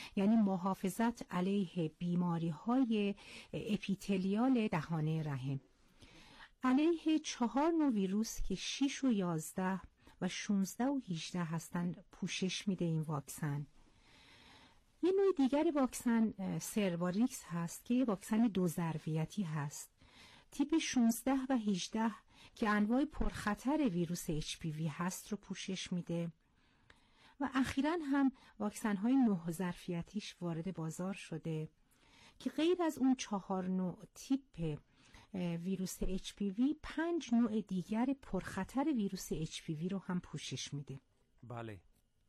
یعنی محافظت علیه بیماری‌های اپیتلیال دهانه رحم. علیه 4 نوع ویروس که 6 و 11 و 16 و 18 هستند پوشش میده این واکسن. یه نوع دیگر واکسن سرواریکس هست که یه واکسن 2 ظرفیتی هست. تیپ 16 و 18 که انواع پرخطر ویروس HPV هست رو پوشش میده و اخیراً هم واکسن‌های 9 ظرفیتیش وارد بازار شده که غیر از اون 4 نوع تیپ ویروس HPV 5 نوع دیگر پرخطر ویروس HPV رو هم پوشش میده. بله.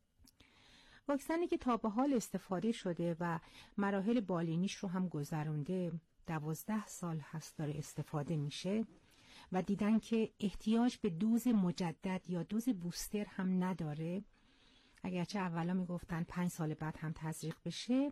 واکسنی که تا به حال استفاده شده و مراحل بالینیش رو هم گذرونده 12 سال هست داره استفاده میشه و دیدن که احتیاج به دوز مجدد یا دوز بوستر هم نداره، اگرچه اولا میگفتن 5 سال بعد هم تزریق بشه.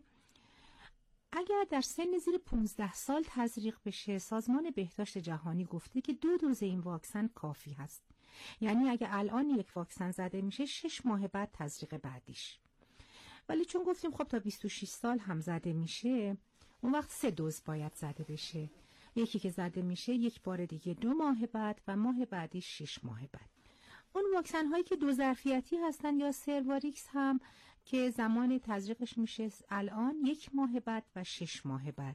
اگر در سن زیر 15 سال تزریق بشه، سازمان بهداشت جهانی گفته که 2 دوز این واکسن کافی هست. یعنی اگه الان یک واکسن زده میشه 6 ماه بعد تزریق بعدیش. ولی چون گفتیم خب تا 26 سال هم زده میشه، اون وقت 3 دوز باید زده بشه. یکی که زده میشه 1 بار دیگه 2 ماه بعد و ماه بعدی 6 ماه بعد. اون واکسن هایی که 2 ظرفیتی هستن یا سرواریکس هم که زمان تزریقش میشه الان 1 ماه بعد و 6 ماه بعد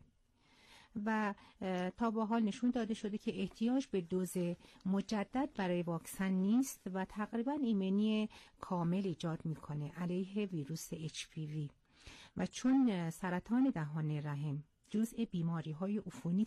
و تا به حال نشون داده شده که احتیاج به دوز مجدد برای واکسن نیست و تقریبا ایمنی کامل ایجاد میکنه علیه ویروس HPV و چون سرطان دهان رحم جزء بیماری‌های عفونی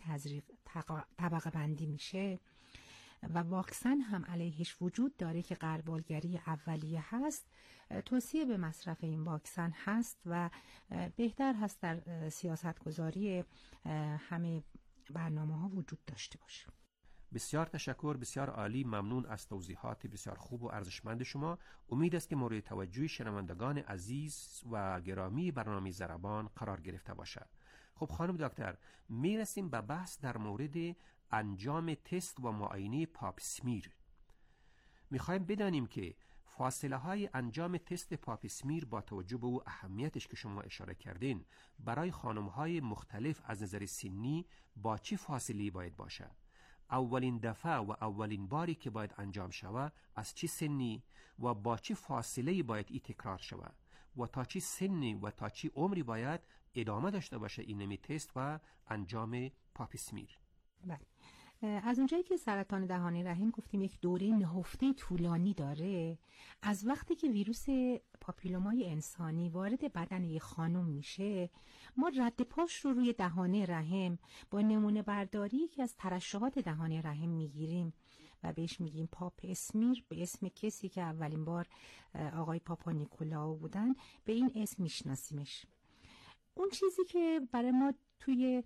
طبقه بندی میشه و واکسن هم علیهش وجود داره که غربالگری اولیه هست، توصیه به مصرف این واکسن هست و بهتر هست در سیاستگذاری همه برنامه‌ها وجود داشته باشه. بسیار تشکر، بسیار عالی، ممنون از توضیحات بسیار خوب و ارزشمند شما. امید است که مورد توجه شنوندگان عزیز و گرامی برنامه ضربان قرار گرفته باشد. خب خانم دکتر، میرسیم به بحث در مورد انجام تست و معاینه پاپ اسمیر. میخوایم بدانیم که فاصله های انجام تست پاپ اسمیر با توجه به او اهمیتش که شما اشاره کردین برای خانم های مختلف از نظر سنی با چه فاصله باید باشد؟ اولین دفعه و اولین باری که باید انجام شود از چه سنی و با چه فاصله باید این تکرار شود و تا چه سنی و تا چه عمری باید ادامه داشته باشه این تست و انجام پاپ اسمیر؟ بله. از اونجایی که سرطان دهان رحم گفتیم یک دوره نهفته طولانی داره، از وقتی که ویروس پاپیلومای انسانی وارد بدن یک خانم میشه، ما رد پاش رو روی دهان رحم با نمونه برداری که از ترشحات دهان رحم میگیریم و بهش میگیم پاپ اسمیر، به اسم کسی که اولین بار آقای پاپا نیکولاو بودن به این اسم میشناسیمش. اون چیزی که برای ما توی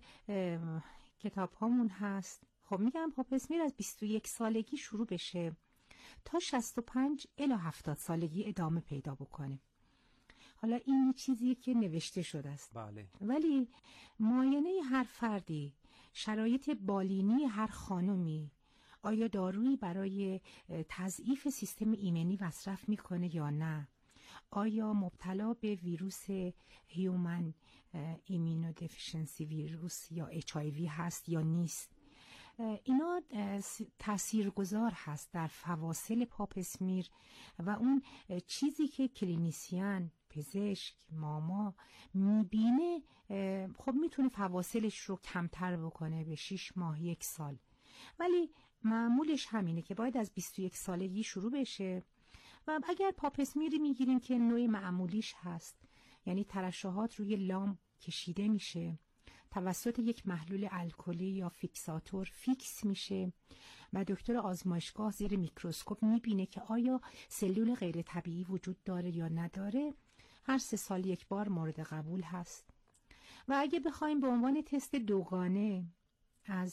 کتاب هامون هست، خب میگم پاپ اسمیر از 21 سالگی شروع بشه تا 65 الی 70 سالگی ادامه پیدا بکنه. حالا این چیزیه که نوشته شده است. بله. ولی معاینه هر فردی، شرایط بالینی هر خانمی، آیا دارویی برای تضعیف سیستم ایمنی مصرف میکنه یا نه، آیا مبتلا به ویروس هیومن ایمونودفیشنسی ویروس یا HIV هست یا نیست، اینا تاثیرگذار هست در فواصل پاپ اسمیر و اون چیزی که کلینیسیان، پزشک، ماما میبینه خب میتونه فواصلش رو کمتر بکنه به 6 ماه 1 سال. ولی معمولش همینه که باید از 21 سالگی شروع بشه و اگر پاپ اسمیری میگیریم که نوع معمولیش هست، یعنی ترشحات روی لام کشیده میشه، توسط یک محلول الکلی یا فیکساتور فیکس میشه و دکتر آزمایشگاه زیر میکروسکوپ میبینه که آیا سلول غیر طبیعی وجود داره یا نداره، هر 3 سال 1 بار مورد قبول هست. و اگه بخوایم به عنوان تست دوگانه از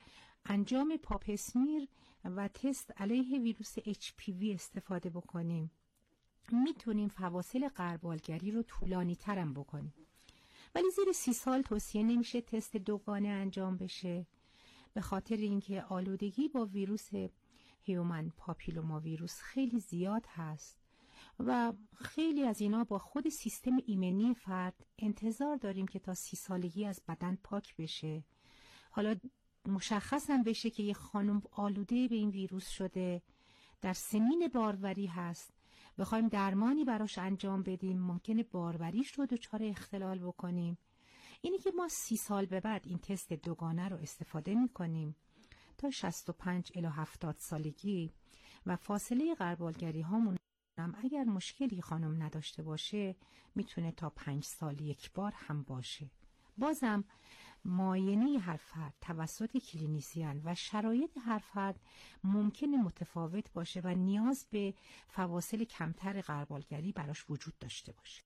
انجام پاپ اسمیر و تست علیه ویروس HPV استفاده بکنیم، میتونیم فواصل غربالگری رو طولانی ترم بکنیم. ولی زیر 30 سال توصیه نمیشه تست دوگانه انجام بشه، به خاطر اینکه آلودگی با ویروس هیومن پاپیلوما ویروس خیلی زیاد هست و خیلی از اینا با خود سیستم ایمنی فرد انتظار داریم که تا 30 سالگی از بدن پاک بشه. حالا مشخص هم بشه که یه خانم آلوده به این ویروس شده، در سنین باروری هست، بخوایم درمانی براش انجام بدیم ممکنه باروریش رو دچار اختلال بکنیم. اینی که ما 30 سال به بعد این تست دوگانه رو استفاده میکنیم تا 65 الی 70 سالگی و فاصله غربالگری هامون هم اگر مشکلی خانم نداشته باشه میتونه تا 5 سال یک بار هم باشه. بازم معاینه هر فرد توسط کلینیسیان و شرایط هر فرد ممکنه متفاوت باشه و نیاز به فواصل کمتر غربالگری براش وجود داشته باشه.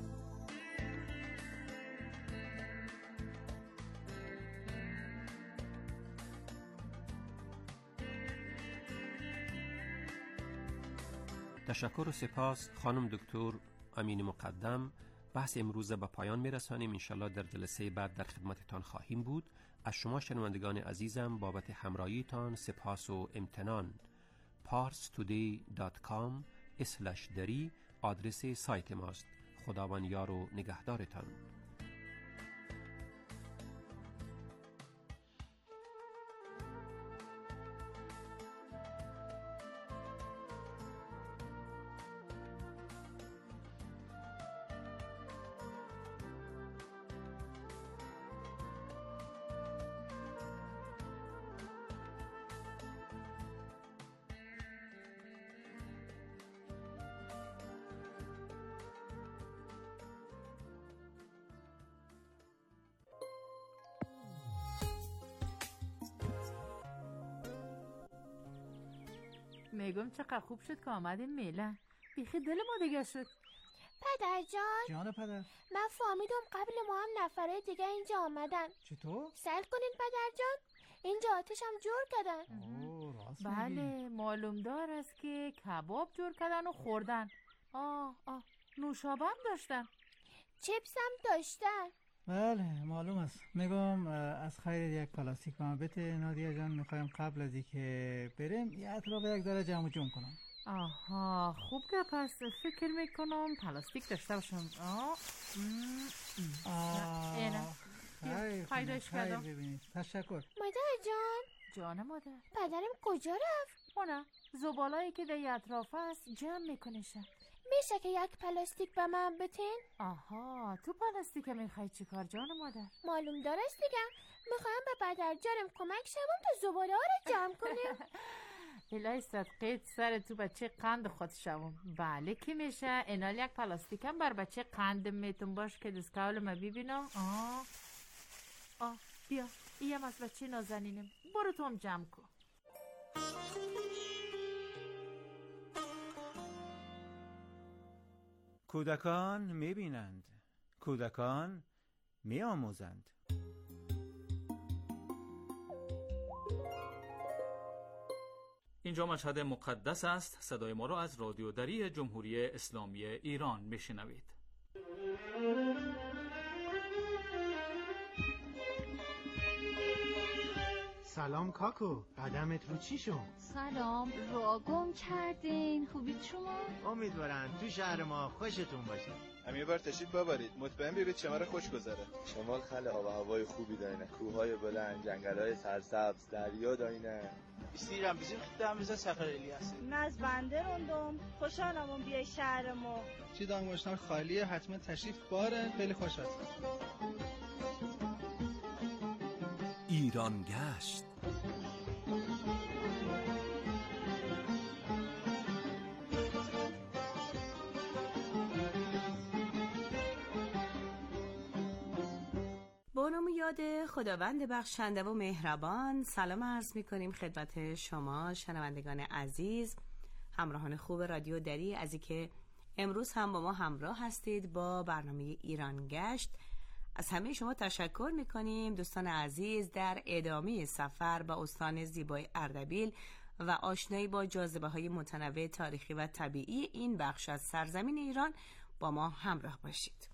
تشکر و سپاس خانم دکتر امین مقدم. بحث امروز به پایان میرسانیم. انشالله در جلسه بعد در خدمتتان خواهیم بود. از شما شنوندگان عزیزم بابت همراهیتان سپاس و امتنان. parstoday.com/dari آدرس سایت ماست. خداوند یار و نگهدارتان. میگم چقدر خوب شد که آمدیم میلان. بیخی دل ما دیگه شد. پدر جان پدر، من فهمیدم قبل ما هم نفره دیگه اینجا آمدن. چطور؟ سر کنین پدر جان، اینجا آتش هم جور کردن. راست بله معلوم دار است که کباب جور کردن و خوردن. نوشابه هم داشتن. چیپس هم داشتن. بله معلوم است. میگم از خیر یک پلاستیک ما بده نادیا جان. میخوایم قبل از اینکه بریم یه اطراف یک ذره جمع جمع کنم. آها خوب که پس فکر میکنم پلاستیک داشته باشم. پیداش کردم. تشکر مادر جان. جان مادر. پدرم کجا رفت؟ نه زبالایی که در اطراف است جمع میکنیشن. میشه که یک پلاستیک به من بتین؟ آها تو پلاستیک میخوای چی کار جان مادر؟ معلوم دارست دیگه. میخوایم به پدر جانم کمک شوم تا زباله ها رو جمع کنیم. الهی صدقیت سر تو بچه قند خود شوم. بله که میشه. اینال یک پلاستیک هم بر بچه قند میتون باش که دستکاول ما ببینم. بیا ایم از بچه نازنینم. برو تو هم جمع کن. کودکان میبینند، کودکان میآموزند. اینجا مشهد مقدس است. صدای ما را از رادیو دری جمهوری اسلامی ایران میشنوید. سلام کاکو، قدمت رو چی شد؟ سلام، راه گم کردین. خوبید شما؟ امیدوارم تو شهر ما خوشتون باشه. هم یه بار تشریف ببرید، مطمئن بیرید شما رو خوش گذره. شمال خیلی آب و هوای خوبی دارینه، کوههای بلند، جنگل‌های سرسبز، دریا دارینه. استیرم bizim gittiğimizde Səfər eləyəsin. از بنده روندم خوشحالم بیای شهر ما. چی دانگوشتان خالیه، حتما تشریف باره. خیلی خوش هستم. ایران گشت. با نام یاد خداوند بخشنده و مهربان سلام عرض می‌کنیم خدمت شما شنوندگان عزیز، همراهان خوب رادیو دری، از اینکه امروز هم با ما همراه هستید با برنامه ایران گشت. از همه شما تشکر می‌کنیم دوستان عزیز. در ادامه سفر به استان زیبای اردبیل و آشنایی با جاذبه‌های متنوع تاریخی و طبیعی این بخش از سرزمین ایران با ما همراه باشید.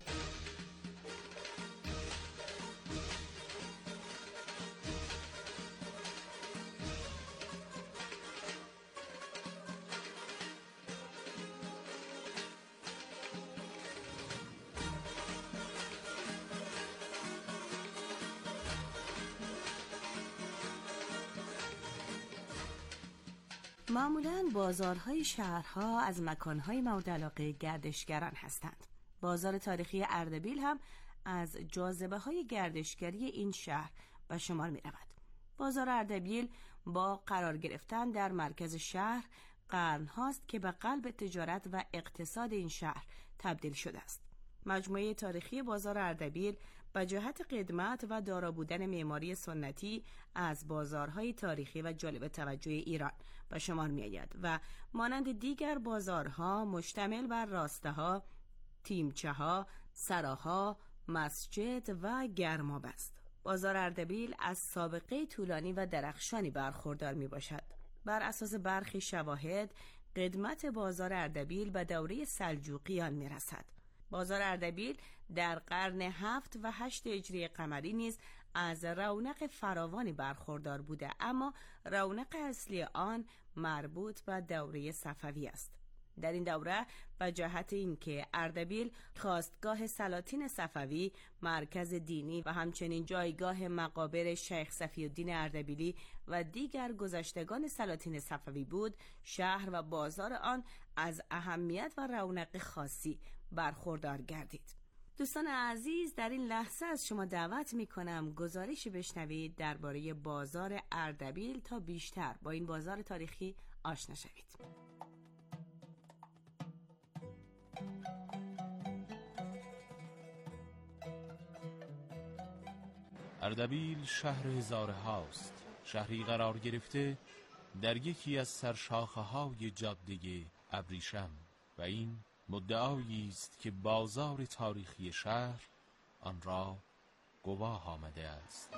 معمولاً بازارهای شهرها از مکانهای مورد علاقه گردشگران هستند. بازار تاریخی اردبیل هم از جاذبه‌های گردشگری این شهر به شمار می رود. بازار اردبیل با قرار گرفتن در مرکز شهر قرن هاست که به قلب تجارت و اقتصاد این شهر تبدیل شده است. مجموعه تاریخی بازار اردبیل به جهت قدمت و دارا بودن معماری سنتی از بازارهای تاریخی و جالب توجه ایران به شمار می آید و مانند دیگر بازارها مشتمل بر راسته‌ها، تیمچه‌ها، سراها، مسجد و گرماب است. بازار اردبیل از سابقه طولانی و درخشانی برخوردار می باشد. بر اساس برخی شواهد قدمت بازار اردبیل به دوره سلجوقیان می رسد. بازار اردبیل در قرن 7 و 8 هجری قمری نیز از رونق فراوانی برخوردار بوده، اما رونق اصلی آن مربوط به دوره صفوی است. در این دوره به جهت اینکه اردبیل خواستگاه سلاطین صفوی، مرکز دینی و همچنین جایگاه مقابر شیخ صفی‌الدین اردبیلی و دیگر گذشتگان سلاطین صفوی بود، شهر و بازار آن از اهمیت و رونق خاصی برخوردار گردید. دوستان عزیز، در این لحظه از شما دعوت می‌کنم گزارشی بشنوید درباره بازار اردبیل تا بیشتر با این بازار تاریخی آشنا شوید. اردبیل شهر هزاره هاست، شهری قرار گرفته در یکی از سرشاخه‌های جاده ابریشم و این مدعایی است که بازار تاریخی شهر آن را گواه آمده است.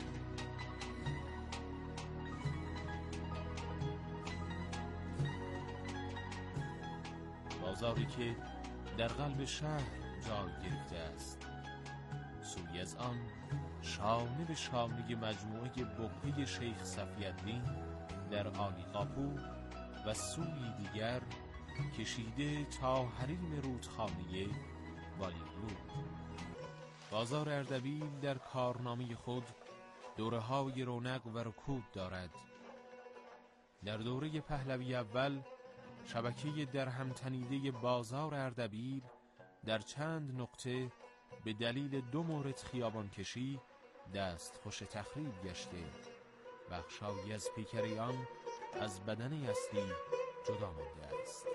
بازاری که در قلب شهر جای گرفته است. سوی از آن شانه به شانه مجموعه بقعه شیخ صفی‌الدین در عالیقاپو و سوی دیگر کشیده تا حریم رودخانه والیلو. بازار اردبیل در کارنامه خود دوره‌های رونق و رکود دارد. در دوره پهلوی اول شبکه درهم تنیده بازار اردبیل در چند نقطه به دلیل 2 مورد خیابان کشی دستخوش تخریب گشته، بخشایی از پیکره آن از بدن اصلی جدا مانده است.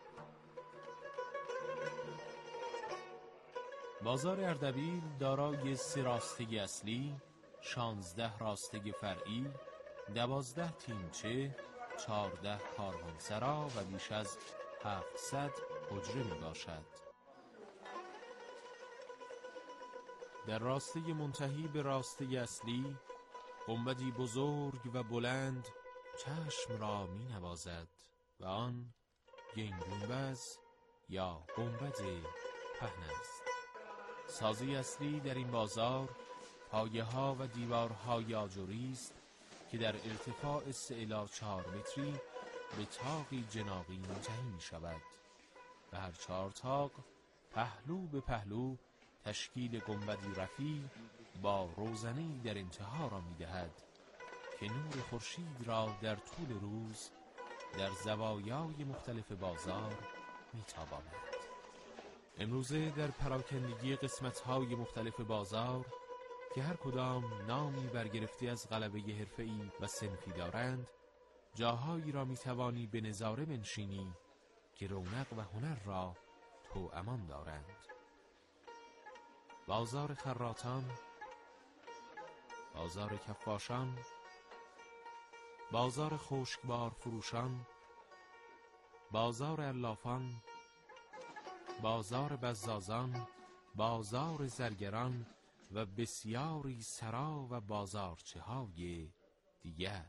بازار اردبیل دارای 3 راسته اصلی، 16 راسته فرعی، 12 تیمچه، 14 کاروانسرا و بیش از 700 حجره می باشد. در راسته منتهی به راسته اصلی گنبدی بزرگ و بلند چشم را می نوازد و آن گنبد یا گنبد پهن است. سازی اصلی در این بازار پایه ها و دیوارهای آجری است که در ارتفاع 3 الی 4 متری به طاقی جناقی منتهی می شود و هر 4 طاق پهلو به پهلو تشکیل گنبدی رفیع با روزنه‌ای در انتها را می دهد که نور خورشید را در طول روز در زوایای مختلف بازار می تاباند. امروزه در پراکندگی قسمت‌های مختلف بازار که هر کدام نامی برگرفته از غلبه حرفه‌ای و صنفی دارند، جاهایی را می توانی به نظاره بنشینی که رونق و هنر را توامان دارند. بازار خراطان، بازار کفاشان، بازار خشکبار فروشان، بازار علافان، بازار بزازان، بازار زرگران و بسیاری سرا و بازارچه های دیگر.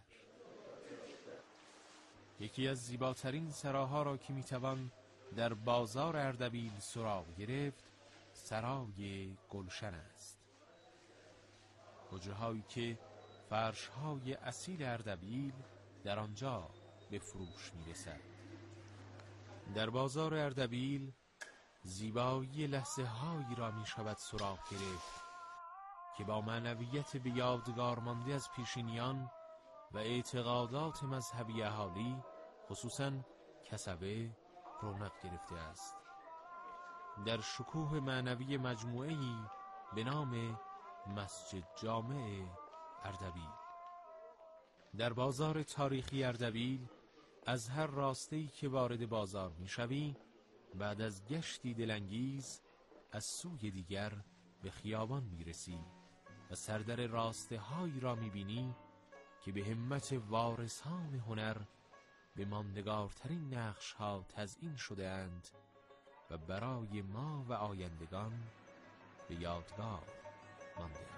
یکی از زیباترین سراها را که میتوان در بازار اردبیل سراغ گرفت سرای گلشن است. حجرهایی که فرشهای اصیل اردبیل در آنجا به فروش میرسد. در بازار اردبیل زیبایی لحظه هایی را می شود سراغ گرفت که با معنویت به یادگار مانده از پیشینیان و اعتقادات مذهبی اهالی خصوصاً کسبه رونق گرفته است. در شکوه معنوی مجموعه‌ای به نام مسجد جامع اردبیل. در بازار تاریخی اردبیل از هر راسته‌ای که وارد بازار می‌شوی، بعد از گشتی دلانگیز از سوی دیگر به خیابان می‌رسی و سردر راسته‌هایی را می‌بینی که به همت وارثان هنر به ماندگارترین نقش‌ها تزیین شده‌اند و برای ما و آیندگان به یادگار مانده‌اند.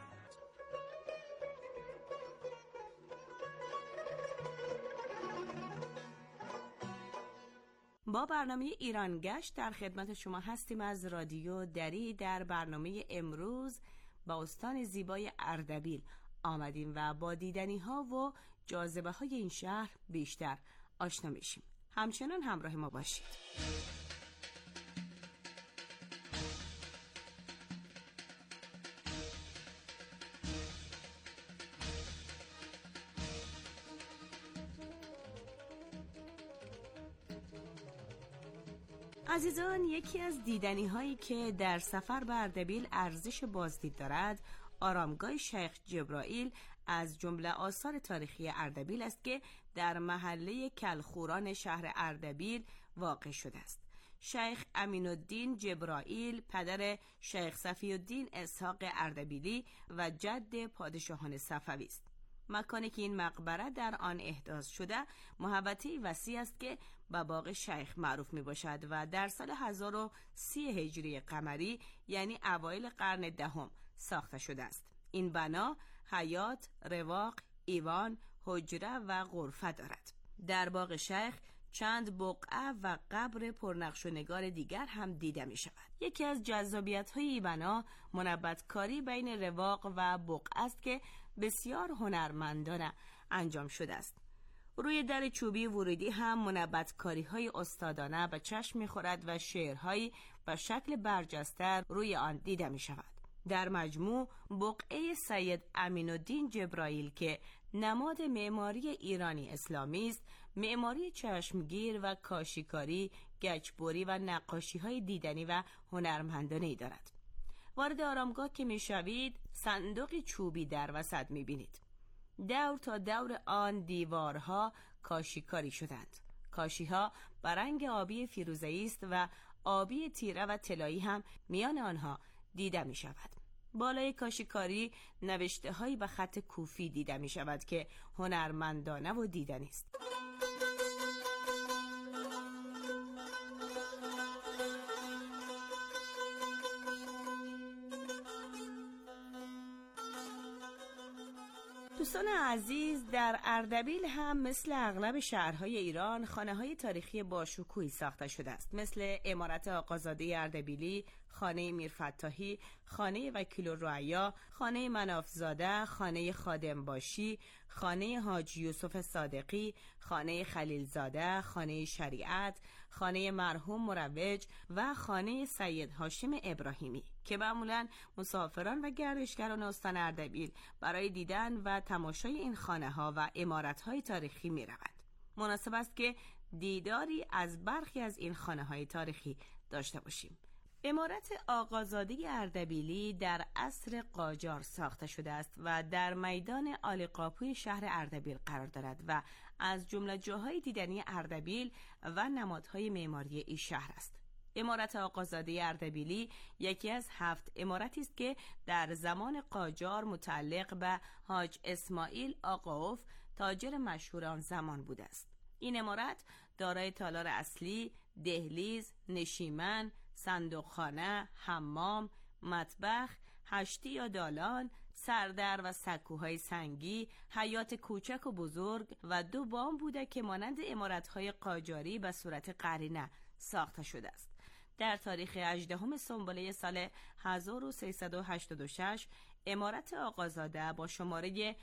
با برنامه ایران گشت در خدمت شما هستیم از رادیو دری. در برنامه امروز با استان زیبای اردبیل آمدیم و با دیدنی ها و جاذبه های این شهر بیشتر آشنا میشیم. همچنان همراه ما باشید. عزیزان، یکی از دیدنی هایی که در سفر به اردبیل ارزش بازدید دارد آرامگاه شیخ جبرائیل از جمله آثار تاریخی اردبیل است که در محله کلخوران شهر اردبیل واقع شده است. شیخ امین‌الدین جبرائیل پدر شیخ صفی‌الدین اسحاق اردبیلی و جد پادشاهان صفوی است. مکانی که این مقبره در آن احداث شده محوطه‌ای وسیع است که به باغ شیخ معروف می باشد و در سال 1030 هجری قمری یعنی اوایل قرن دهم ساخته شده است. این بنا حیاط، رواق، ایوان، حجره و غرفه دارد. در باغ شیخ چند بقعه و قبر پرنقش و نگار دیگر هم دیده می شود. یکی از جذابیت‌های این بنا منبت‌کاری بین رواق و بقعه است که بسیار هنرمندانه انجام شده است. روی در چوبی ورودی هم منبت‌کاری‌های استادانه به چشم می‌خورد و شعرهایی به شکل برجسته روی آن دیده می‌شود. در مجموع بقعه سید امین‌الدین جبرائیل که نماد معماری ایرانی اسلامی است، معماری چشمگیر و کاشیکاری، گچبری و نقاشی‌های دیدنی و هنرمندانه‌ای دارد. وارد آرامگاه که می‌شوید صندوقی چوبی در وسط می‌بینید. دور تا دور آن دیوارها کاشیکاری شدند. کاشی‌ها به رنگ آبی فیروزه‌ای است و آبی تیره و طلایی هم میان آنها دیده می شود. بالای کاشیکاری نوشته‌هایی به خط کوفی دیده می شود که هنرمندانه و دیدنی است. دوستان عزیز، در اردبیل هم مثل اغلب شهرهای ایران خانه‌های تاریخی باشکوهی ساخته شده است، مثل عمارت آقازاده اردبیلی، خانه میرفتاحی، خانه وکیل الرعیا، خانه منافزاده، خانه خادمباشی، خانه حاجی یوسف صادقی، خانه خلیلزاده، خانه شریعت، خانه مرحوم مروج و خانه سید هاشم ابراهیمی که معمولاً مسافران و گردشگران استان اردبیل برای دیدن و تماشای این خانه‌ها و عمارت‌های تاریخی می‌روند. مناسب است که دیداری از برخی از این خانه‌های تاریخی داشته باشیم. عمارت آقازاده اردبیلی در عصر قاجار ساخته شده است و در میدان عالیقاپوی شهر اردبیل قرار دارد و از جمله جاهای دیدنی اردبیل و نمادهای معماری این شهر است. عمارت آقازاده اردبیلی یکی از 7 عمارتی است که در زمان قاجار متعلق به حاج اسماعیل آقاوف تاجر مشهور آن زمان بوده است. این عمارت دارای تالار اصلی، دهلیز، نشیمن، صندوقخانه، حمام، مطبخ، هشتی یا دالان، سردر و سکوهای سنگی، حیاط کوچک و بزرگ و 2 بام بوده که مانند عمارت‌های قاجاری به صورت قرینه ساخته شده است. در تاریخ 18 سنبله سال 1386 عمارت آقازاده با شماره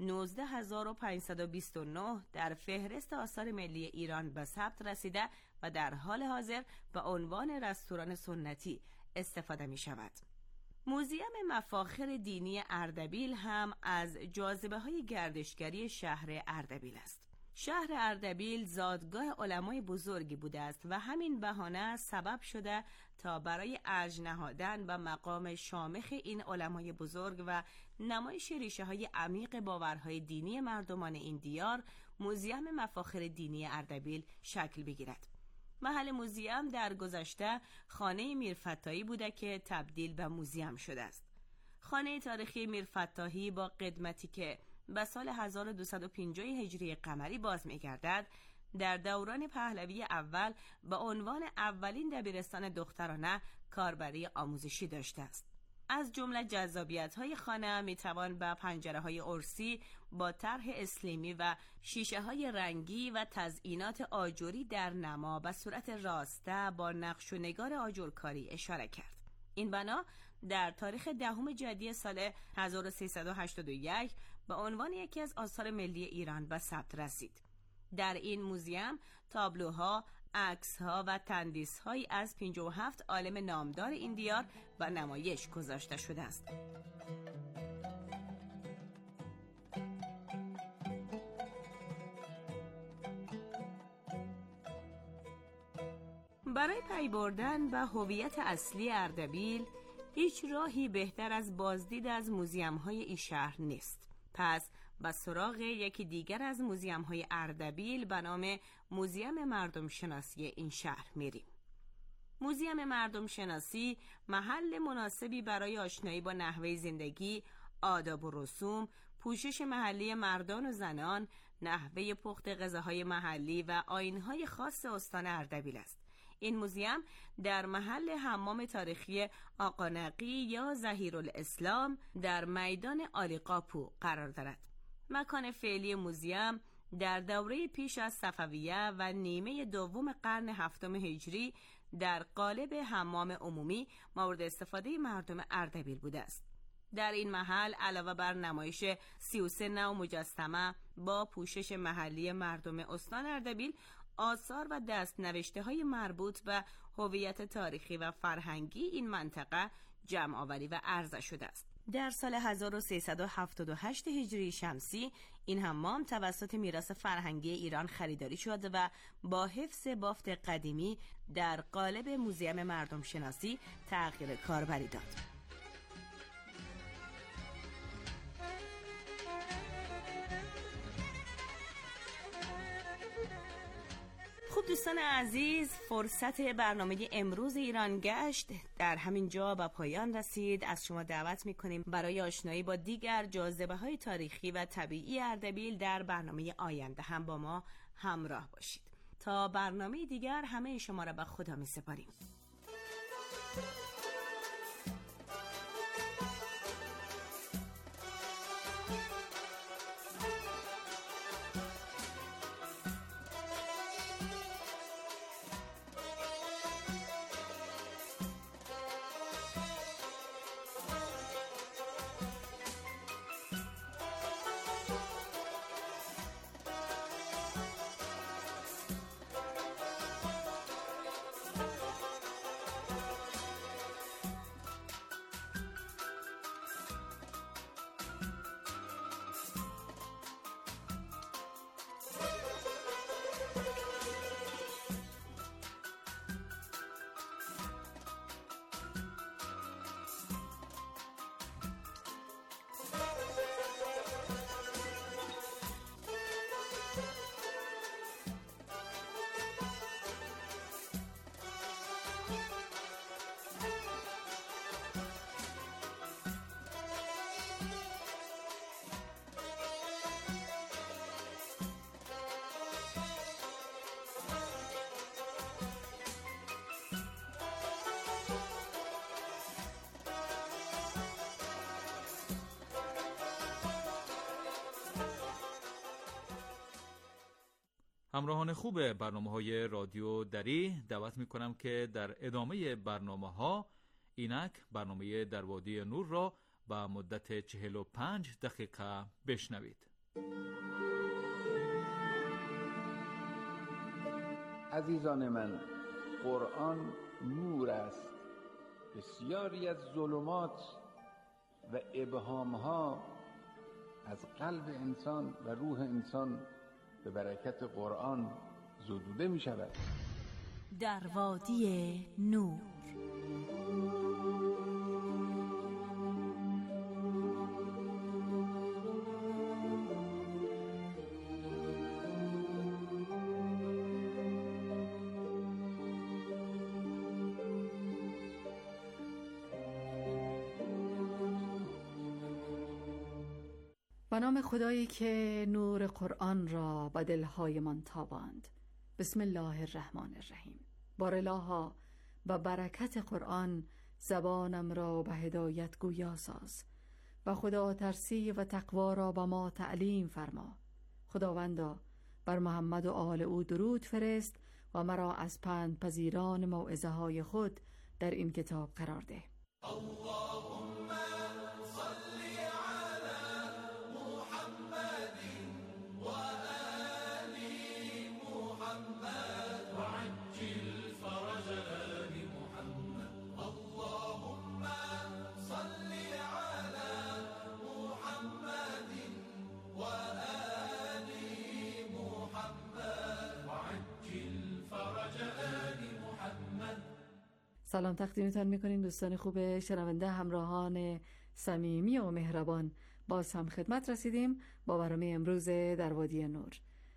19529 در فهرست آثار ملی ایران به ثبت رسیده و در حال حاضر به عنوان رستوران سنتی استفاده می شود. موزیم مفاخر دینی اردبیل هم از جاذبه‌های گردشگری شهر اردبیل است. شهر اردبیل زادگاه علمای بزرگی بوده است و همین بهانه سبب شده تا برای ارج نهادن و مقام شامخ این علمای بزرگ و نمایش ریشه‌های عمیق باورهای دینی مردمان این دیار، موزیم مفاخر دینی اردبیل شکل بگیرد. محل موزیم در گذشته خانه میرفتاحی بوده که تبدیل به موزیم شده است. خانه تاریخی میرفتاحی با قدمتی که به سال 1250 هجری قمری باز می‌گردد، در دوران پهلوی اول به عنوان اولین دبیرستان دخترانه کاربری آموزشی داشته است. از جمله جذابیت‌های خانه می‌توان به پنجره‌های ارسی با طرح اسلیمی و شیشه‌های رنگی و تزئینات آجوری در نما به صورت راسته با نقش و نگار آجرکاری اشاره کرد. این بنا در تاریخ 10 جدی سال 1381 به عنوان یکی از آثار ملی ایران به ثبت رسید. در این موزیم تابلوها، عکس‌ها و تندیس‌هایی از 57 عالم نامدار این دیار به نمایش گذاشته شده است. برای پی بردن به هویت اصلی اردبیل، هیچ راهی بهتر از بازدید از موزیم‌های این شهر نیست. پس به سراغ یکی دیگر از موزیم‌های اردبیل به نام موزیم مردم شناسی این شهر میریم. موزیم مردم شناسی محل مناسبی برای آشنایی با نحوه زندگی، آداب و رسوم، پوشش محلی مردان و زنان، نحوه پخت غذاهای محلی و آیین‌های خاص استان اردبیل است. این موزیم در محل حمام تاریخی آقا نقی یا ظهیرالاسلام در میدان عالی قاپو قرار دارد. مکان فعلی موزیم در دوره پیش از صفویه و نیمه دوم قرن 7 هجری در قالب حمام عمومی مورد استفاده مردم اردبیل بوده است. در این محل علاوه بر نمایش 33 نوع مجسمه با پوشش محلی مردم استان اردبیل، آثار و دست‌نوشته‌های مربوط به هویت تاریخی و فرهنگی این منطقه جمع آوری و عرضه شده است. در سال 1378 هجری شمسی این حمام توسط میراث فرهنگی ایران خریداری شد و با حفظ بافت قدیمی در قالب موزیم مردم شناسی تغییر کاربری داد. خب دوستان عزیز، فرصت برنامه امروز ایران گشت در همین جا به پایان رسید. از شما دعوت میکنیم برای آشنایی با دیگر جاذبه‌های تاریخی و طبیعی اردبیل در برنامه آینده هم با ما همراه باشید. تا برنامه دیگر همه شما را به خدا میسپاریم. همراهان خوب برنامه‌های رادیو دری، دعوت می‌کنم که در ادامه برنامه‌ها اینک برنامه در وادی نور را با مدت 45 دقیقه بشنوید. عزیزان من، قرآن نور است. بسیاری از ظلمات و ابهام‌ها از قلب انسان و روح انسان به برکت قرآن زدوده می شود. در وادی نور. به نام خدایی که نور قرآن را به دلهایمان تاباند. بسم الله الرحمن الرحیم. بارالها و برکت قرآن زبانم را به هدایت گویا ساز و خدا ترسی و تقوا را به ما تعلیم فرما. خداوندا بر محمد و آل او درود فرست و مرا از پند پذیران موعظه های خود در این کتاب قرار ده. اللهم صل على محمد و آل محمد وعجل فرج آل محمد. اللهم صل على محمد و آل محمد وعجل فرج آل محمد. سلام تقدیمتان میکنیم دوستان خوب شنونده، همراهان صمیمی و مهربان. باز هم خدمت رسیدیم با برنامه امروز در وادی نور.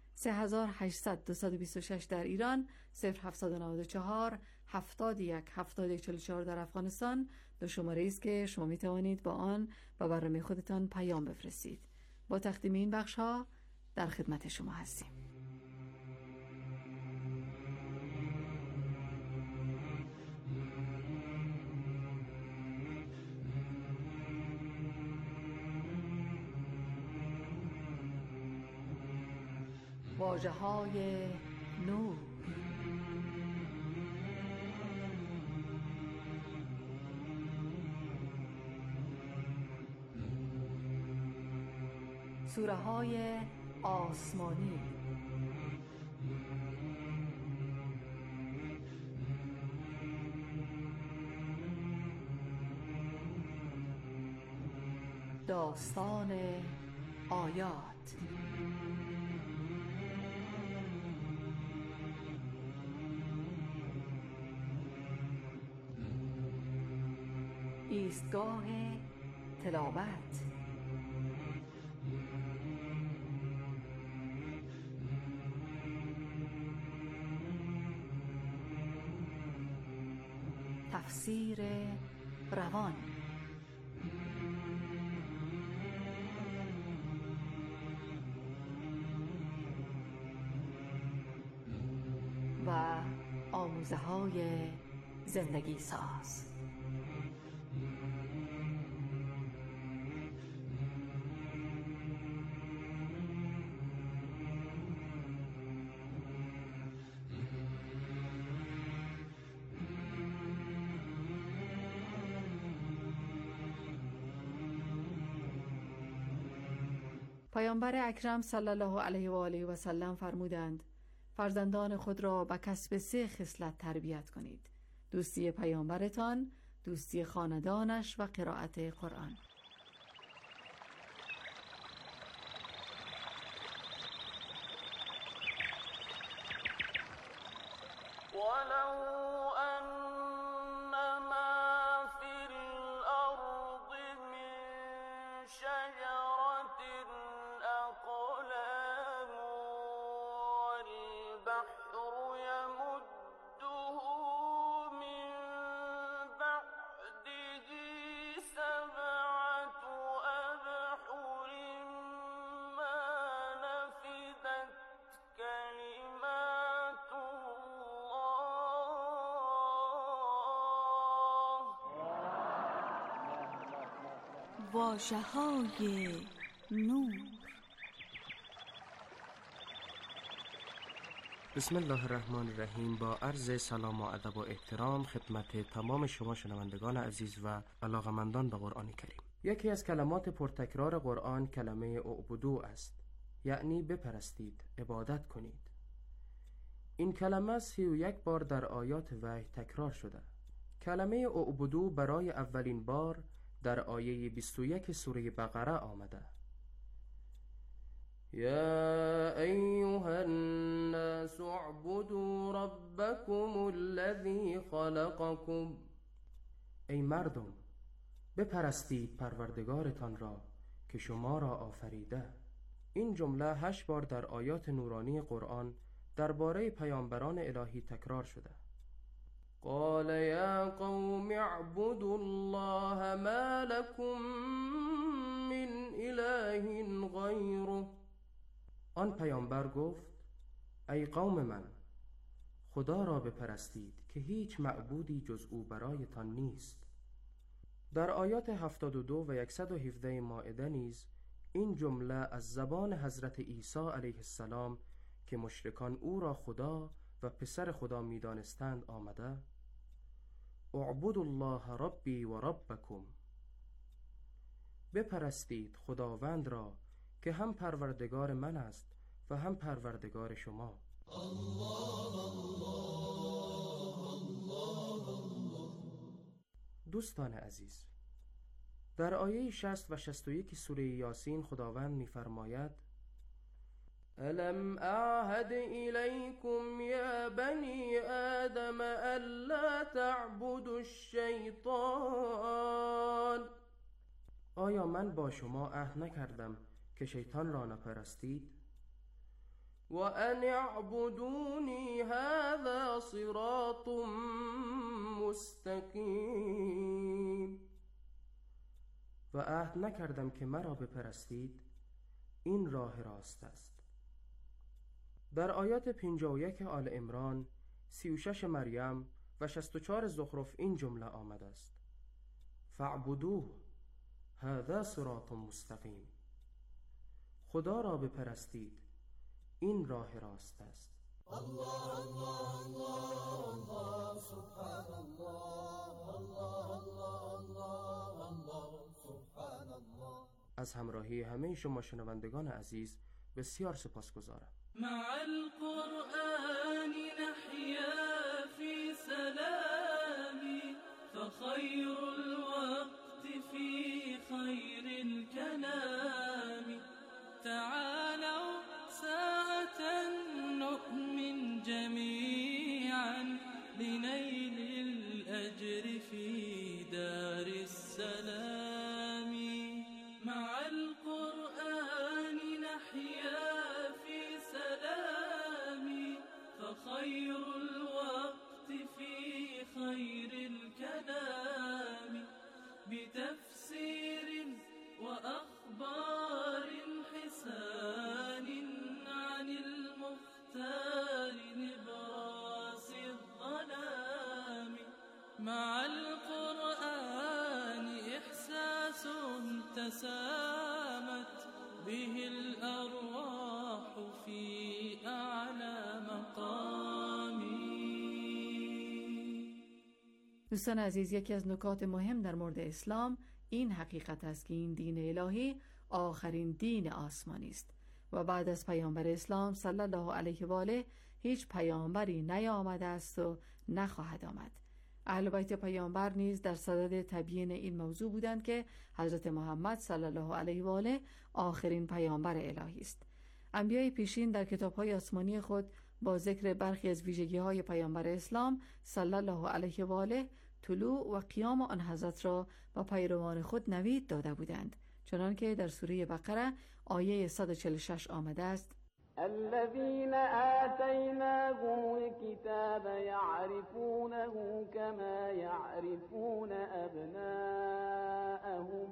3800-226 در ایران، 0794 71 7144 در افغانستان دو شماره است که شما میتوانید با آن با برنامه خودتان پیام بفرستید. با تقدیم این بخش ها در خدمت شما هستیم. واژه‌های نور. سوره‌های آسمانی. داستان آیات. ایستگاه تلاوت. تفسیر روان. و آموزه های زندگی ساز. پیامبر اکرم صلی الله علیه و آله و سلم فرمودند فرزندان خود را به کسب 3 خصلت تربیت کنید: دوستی پیامبرتان، دوستی خاندانش و قرائت قرآن. واژه‌های نور. بسم الله الرحمن الرحیم. با عرض سلام و ادب و احترام خدمت تمام شما شنوندگان عزیز و علاقمندان به قرآن کریم. یکی از کلمات پرتکرار قرآن کلمه اعبدو است، یعنی بپرستید، عبادت کنید. این کلمه 31 بار در آیات وحی تکرار شده. کلمه اعبدو برای اولین بار در آیه 21 سوره بقره آمده. يا أيها الناس اعبدوا ربكم الذي خلقكم. ای مردم بپرستید پروردگارتان را که شما را آفریده. این جمله 8 بار در آیات نورانی قرآن درباره پیامبران الهی تکرار شده. قال یا قوم اعبدوا الله ما لكم من اله غیره. آن پیامبر گفت ای قوم من، خدا را بپرستید که هیچ معبودی جز او برایتان نیست. در آیات 72 و 117 مائده نیز این جمله از زبان حضرت عیسی علیه السلام که مشرکان او را خدا و پسر خدا می دانستند آمده: اعبدوا الله ربی و ربکم. بپرستید خداوند را که هم پروردگار من است و هم پروردگار شما. دوستان عزیز، در آیه 60 و 61 سوره یاسین خداوند می‌فرماید: الم اعهد الیکم یا بنی آدم الا تعبدوا الشیطان. آیا من با شما عهد نکردم که شیطان را نپرستید؟ و ان اعبدونی هذا صراط مستقیم. و عهد نکردم که مرا بپرستید، این راه راست است. در آیات 51 آل عمران، 36 مریم و 64 زخرف این جمله آمده است: فاعبدوه هذا صراط مستقیم. خدا را بپرستید، این راه راست است. الله الله الله الله سبحان الله الله الله الله الله سبحان الله. از همراهی همه شما شنوندگان عزیز بسیار سپاسگزارم. مع القرآن نحيا في سلام فخير الوقت في خير الكلام. تعالوا ساعة نؤمن جميعا لنيل الأجر في دار السلام. مع القرآن نحيا في سلام فخير الوقت في خير الكلام. بتفسير وأخبار حسان عن المختار نبراس الظلام. مع القرآن إحساس تسامت به الأرواح في أعلى مقام. دوستان عزیز، یکی از نکات مهم در مورد اسلام این حقیقت است که این دین الهی آخرین دین آسمانی است و بعد از پیامبر اسلام صلی الله علیه و آله هیچ پیامبری نیامده است و نخواهد آمد. اهل بیت پیامبر نیز در صدد تبیین این موضوع بودند که حضرت محمد صلی الله علیه و آله آخرین پیامبر الهی است. انبیای پیشین در کتاب‌های آسمانی خود با ذکر برخی از ویژگی‌های پیامبر اسلام صلی الله علیه و آله طلوع و قیام آن حضرت را با پیروان خود نوید داده بودند، چنانکه در سوره بقره آیه 146 آمده است: الذين آتيناهم الكتاب يعرفونه كما يعرفون أبناءهم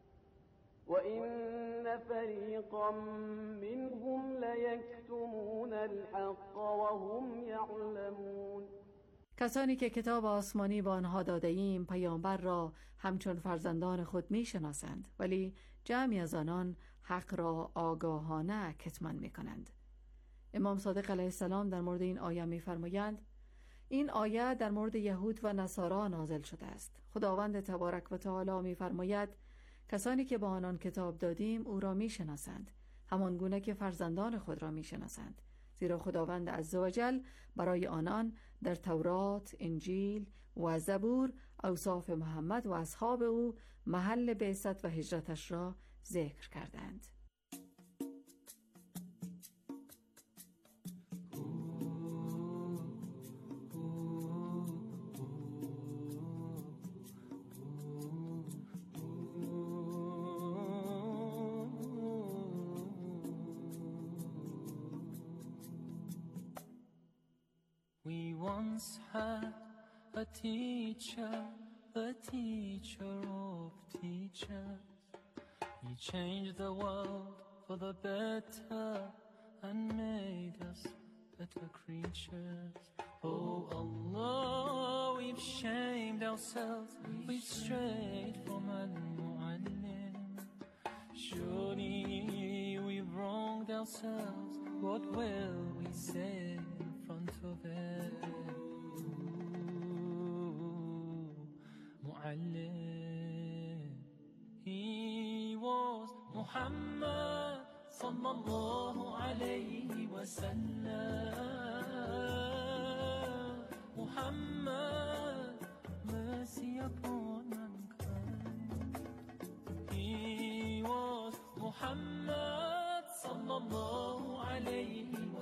وإن فريقا منهم ليكتمون الحق وهم يعلمون. کسانی که کتاب آسمانی با آنها داده ایم پیامبر را همچون فرزندان خود می شناسند، ولی جمعی از آنان حق را آگاهانه کتمان می کنند. امام صادق علیه السلام در مورد این آیه می فرمایند: این آیه در مورد یهود و نصارا نازل شده است. خداوند تبارک و تعالی می فرماید کسانی که با آنان کتاب دادیم او را می شناسند، همان گونه که فرزندان خود را می شناسند، زیرا خداوند عزوجل برای آنان در تورات، انجیل و زبور اوصاف محمد و اصحاب او محل بعثت و هجرتش را ذکر کردند. once had a teacher, the teacher of teachers. He changed the world for the better and made us better creatures. Oh Allah, we've shamed ourselves, we've strayed from Al-Mu'allim. Surely we've wronged ourselves, what will we say in front of it? Mu'allim, he was Muhammad sallallahu alayhi wa sallam. Muhammad, mercy upon mankind. He was Muhammad sallallahu alayhi wa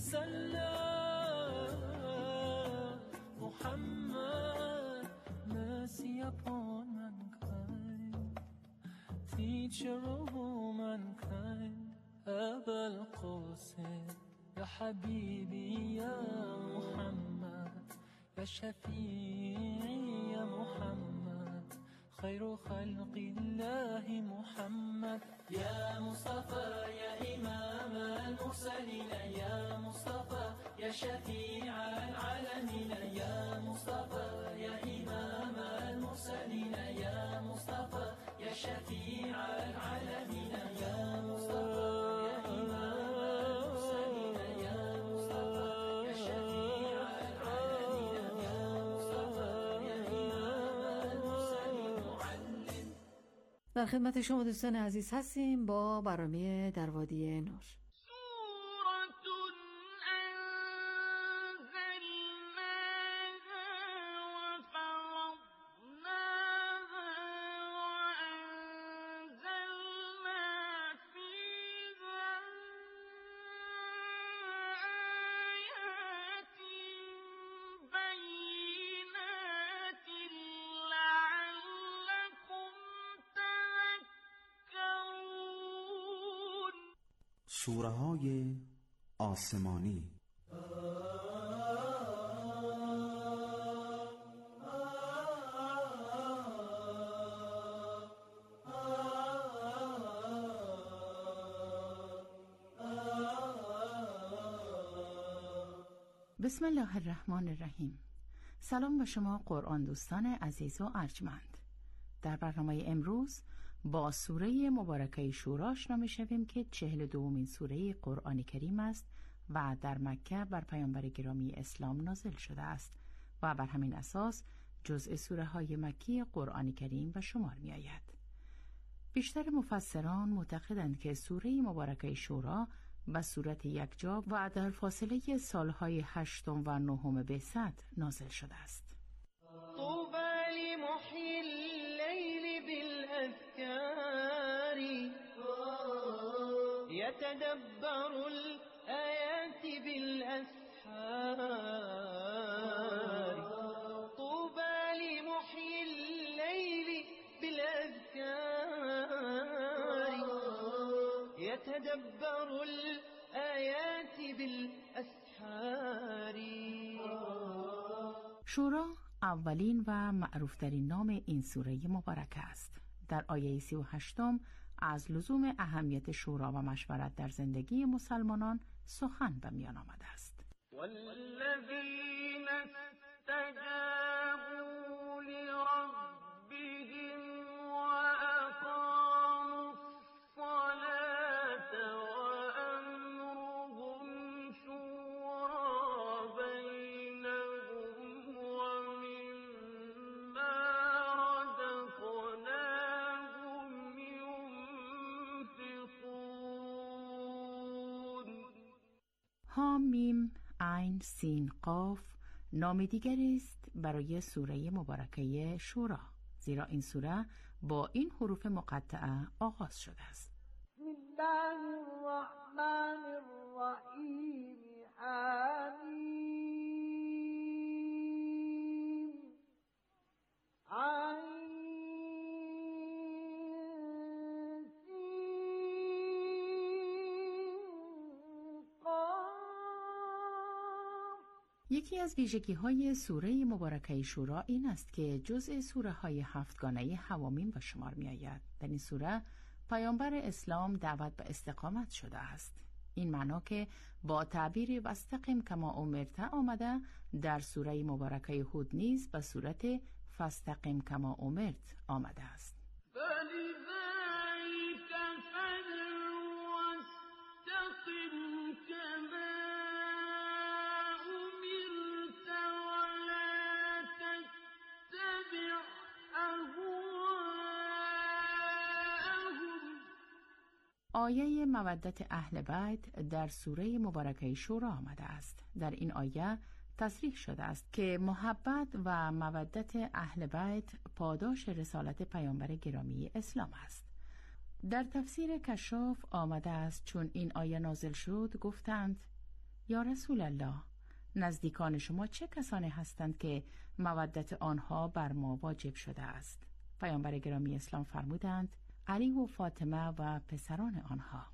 sallam. Muhammad, mercy upon mankind. Teacher of all mankind. أبا القاسم يا حبيبي يا محمد يا شفيعي يا محمد خير خلق الله محمد يا مصطفى يا إمام المرسلين يا مصطفى يا شفيع العالمين يا مصطفى يا إمام المرسلين يا مصطفى يا شفيع العالمين يا مصطفى در خدمت شما دوستان عزیز هستیم با برنامه در وادی نور. سوره‌های آسمانی. بسم الله الرحمن الرحیم. سلام به شما قرآن دوستان عزیز و ارجمند. در برنامه امروز با سوره مبارکه شورا آشنا می‌شویم که 42مین سوره قرآن کریم است و در مکه بر پیامبر گرامی اسلام نازل شده است و بر همین اساس جزء سوره‌های مکی قرآن کریم به شمار می‌آید. بیشتر مفسران معتقدند که سوره مبارکه شورا به صورت یکجا و در فاصله سالهای 8 و 9 بعثت نازل شده است. يتدبر الآيات بالأسحار طوبى لمحيي الليل بالأذكار يتدبر الآيات بالأسحار. شورا اولین و معروفترین نام این سوره مبارکه است. در آیه 38 از لزوم اهمیت شورا و مشورت در زندگی مسلمانان سخن به میان آمده است. والذین استجابوا لربهم وأقاموا الصلاة وأمرهم شورى بينهم ومما رزقناهم ينفقون. حامیم عین سین قاف نام دیگری است برای سوره مبارکه شورا، زیرا این سوره با این حروف مقطعه آغاز شده است. بسم الله الرحمن الرحیم. حمیم عین سین قاف یکی از ویژگی‌های سوره مبارکه شورا این است که جزء سوره‌های هفتگانه حوامیم به شمار می‌آید. در این سوره پیامبر اسلام دعوت به استقامت شده است. این معنا که با تعبیر واستقم کما امرت آمده، در سوره مبارکه هود نیز به صورت فاستقم کما امرت آمده است. آیه مودت اهل بیت در سوره مبارکه شورا آمده است. در این آیه تصریح شده است که محبت و مودت اهل بیت پاداش رسالت پیامبر گرامی اسلام است. در تفسیر کشاف آمده است چون این آیه نازل شد گفتند: یا رسول الله، نزدیکان شما چه کسانی هستند که مودت آنها بر ما واجب شده است؟ پیامبر گرامی اسلام فرمودند: علی و فاطمه و پسران آنها.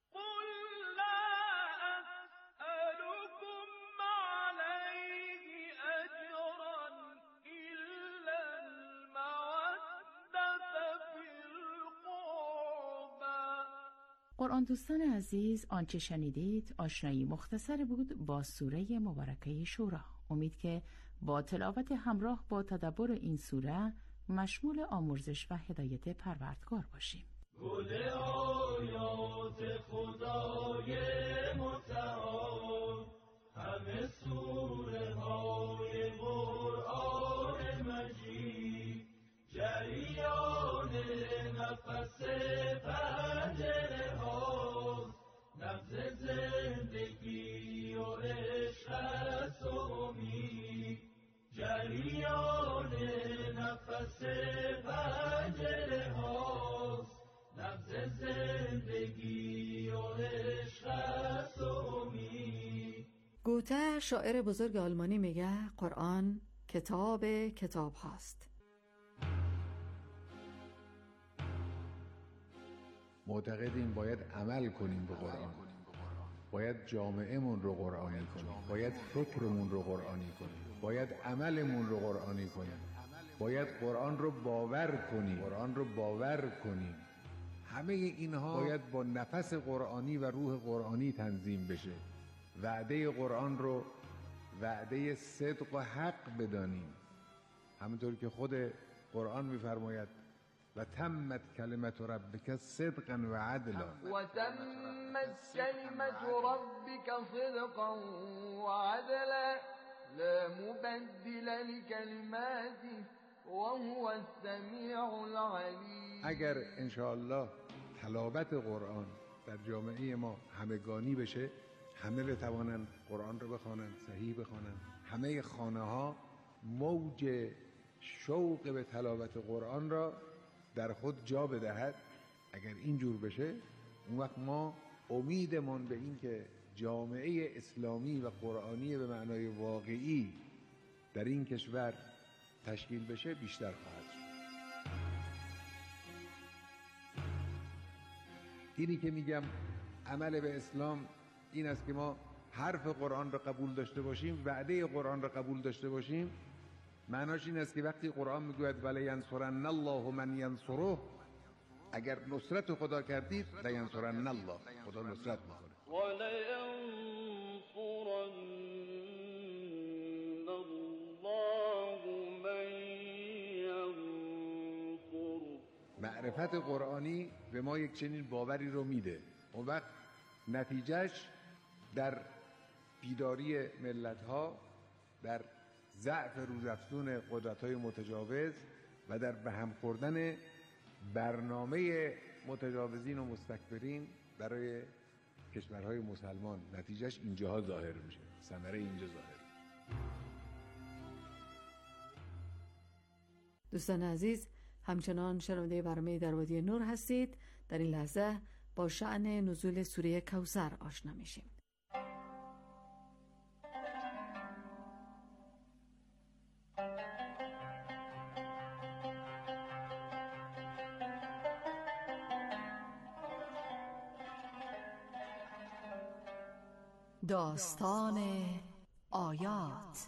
قرآن دوستان عزیز، آنچه شنیدید آشنایی مختصر بود با سوره مبارکه شورا. امید که با تلاوت همراه با تدبر این سوره مشمول آمرزش و هدایت پروردگار باشیم. گل آیات خدای متعال، همه سوره های قرآن مجید، جریان نفس پنجره ها، نبض زندگی و عشق است و امید، جریان نفس پنجره هاست، نبض زندگی و عشق است و امید. گوته شاعر بزرگ آلمانی میگه قرآن کتاب هاست. معتقدیم باید عمل کنیم به قرآن، باید جامعه‌مون رو قرآنی کنیم، باید فکرمون رو قرآنی کنیم، باید عملمون رو قرآنی کنیم، باید قرآن رو باور کنیم. همه اینها باید با نفس قرآنی و روح قرآنی تنظیم بشه. وعده قرآن رو وعده صدق و حق بدانیم، همونطور که خود قرآن می‌فرماید و تمت کلمت ربک صدقا و عدلا، و تمت کلمت ربک صدقا و عدلا، لا مبدل لکلماته و هو السمیع العلیم. اگر انشاءالله تلاوت قرآن در جامعه ما همگانی بشه، همه بتوانند قرآن رو بخوانند، صحیح بخوانند، همه خانه ها موج شوق به تلاوت قرآن را در خود جا بدهد، اگر اینجور بشه، اون وقت ما امیدمون به این که جامعه اسلامی و قرآنی به معنای واقعی در این کشور تشکیل بشه بیشتر خواهد شد. اینی که میگم عمل به اسلام این است که ما حرف قرآن را قبول داشته باشیم، وعده قرآن را قبول داشته باشیم. معناش این است که وقتی قرآن میگوید ولینصرن الله من ینصره، اگر نصرت خدا کردید لینصرن الله، خدا نصرت میکنه. ولینصرن الله من ینصره. معرفت قرآنی به ما یک چنین باوری رو میده. اون وقت نتیجهش در بیداری ملت‌ها، در ضعف روزافزون قدرت‌های متجاوز و در به هم خوردن برنامه متجاوزین و مستکبرین برای کشورهای مسلمان، نتیجهش اینجاها ظاهر میشه، ثمره اینجا ظاهر. دوستان عزیز، همچنان شنونده برنامه در وادی نور هستید. در این لحظه با شأن نزول سوره کوثر آشنا میشیم. داستان آیات.